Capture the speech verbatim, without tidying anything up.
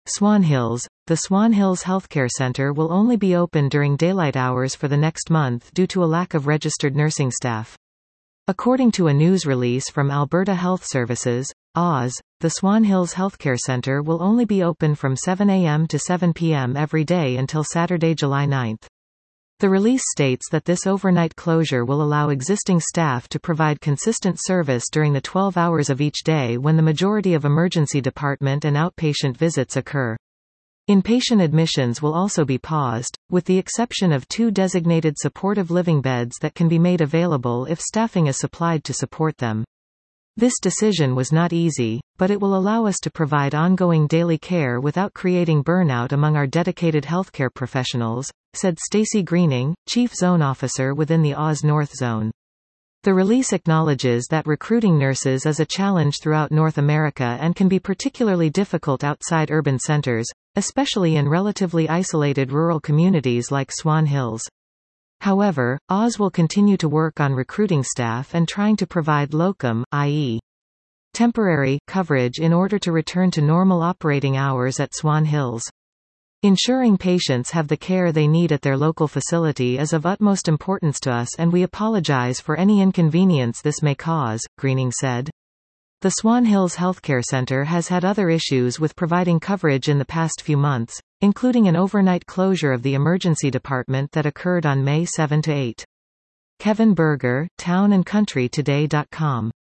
Swan Hills. The Swan Hills Healthcare Centre will only be open during daylight hours for the next month due to a lack of registered nursing staff. According to a news release from Alberta Health Services, A S, the Swan Hills Healthcare Centre will only be open from seven a m to seven p m every day until Saturday, July ninth. The release states that this overnight closure will allow existing staff to provide consistent service during the twelve hours of each day when the majority of emergency department and outpatient visits occur. Inpatient admissions will also be paused, with the exception of two designated supportive living beds that can be made available if staffing is supplied to support them. This decision was not easy, but it will allow us to provide ongoing daily care without creating burnout among our dedicated healthcare professionals, said Stacey Greening, Chief Zone Officer within the A S North Zone. The release acknowledges that recruiting nurses is a challenge throughout North America and can be particularly difficult outside urban centers, especially in relatively isolated rural communities like Swan Hills. However, A S will continue to work on recruiting staff and trying to provide locum, that is, temporary, coverage in order to return to normal operating hours at Swan Hills. Ensuring patients have the care they need at their local facility is of utmost importance to us, and we apologize for any inconvenience this may cause, Greening said. The Swan Hills Healthcare Centre has had other issues with providing coverage in the past few months, including an overnight closure of the emergency department that occurred on May seventh to eighth. Kevin Berger, town and country today dot com